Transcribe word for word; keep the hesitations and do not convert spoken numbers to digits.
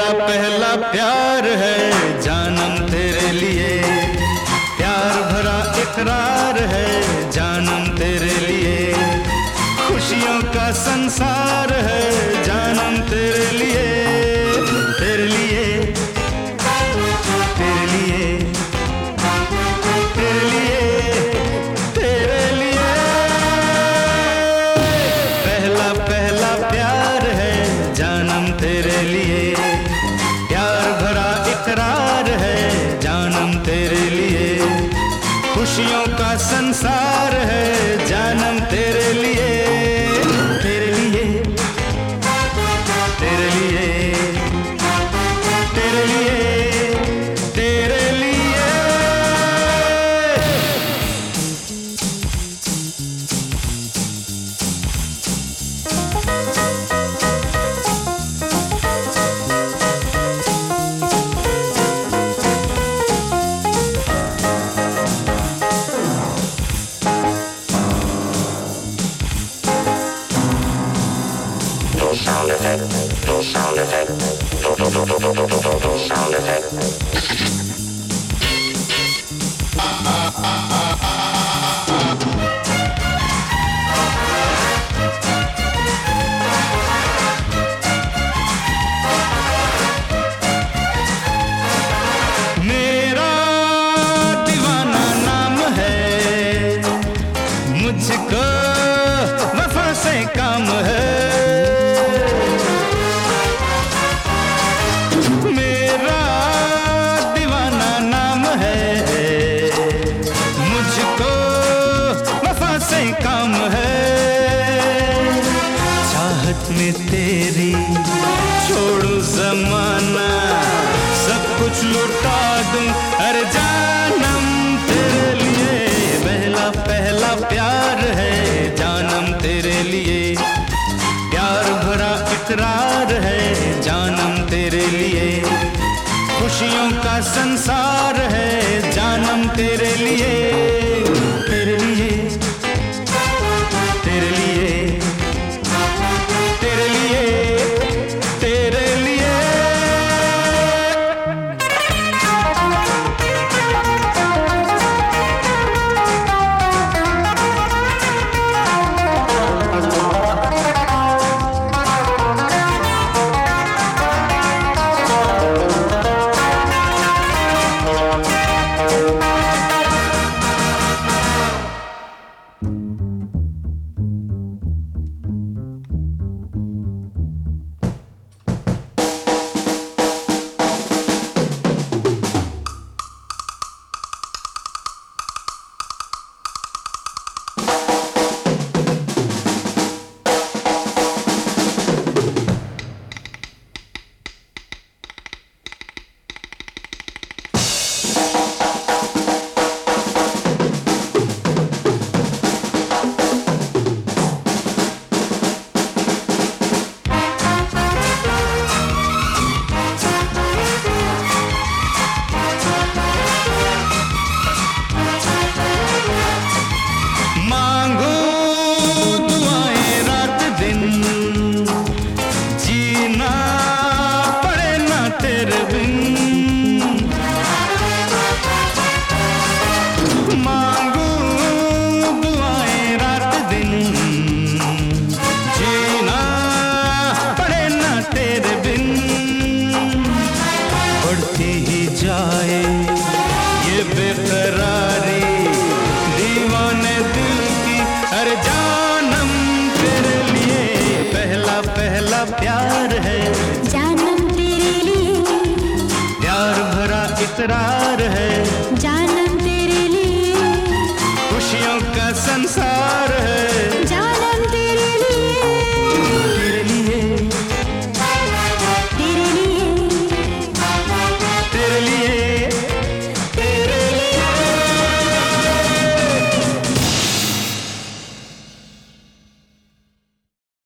पहला प्यार है जानम तेरे लिए, प्यार भरा इकरार है जानम तेरे लिए, खुशियों का संसार है जानम तेरे लिए, तेरे लिए तेरे लिए तेरे लिए तेरे लिए। पहला पहला प्यार है जानम तेरे लिए, प्यार भरा इकरार है जानम तेरे लिए, खुशियों का संसार है जानम तेरे लिए, तेरे लिए तेरे लिए तेरे लिए तेरे लिए। Sound effect, no sound effect, no no no no no no no no sound effect. मेरा दीवाना नाम है, मुझको वफा से काम है, मेरा दीवाना नाम है, मुझको वफा से काम है, चाहत में तेरी छोड़ू जमाना, सब कुछ लुटा दूं हर जानम तेरे लिए, पहला पहला प्यार है जानम तेरे लिए, प्यार भरा इकरार है जानम तेरे लिए, खुशियों का संसार है जानम तेरे लिए, तेरे लिए तेरे लिए तेरे लिए तेरे लिए। जाए ये बेकरारी दीवाने दिल की हर जानम तेरे लिए, पहला पहला प्यार है जानम तेरे लिए, प्यार भरा इकरार है